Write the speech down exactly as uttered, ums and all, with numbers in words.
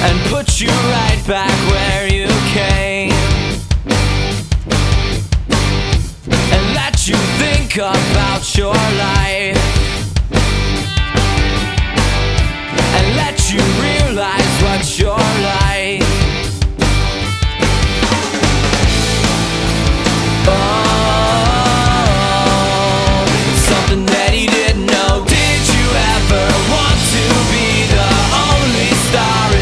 and put you right back where you came, and let you think about your life, and let you realize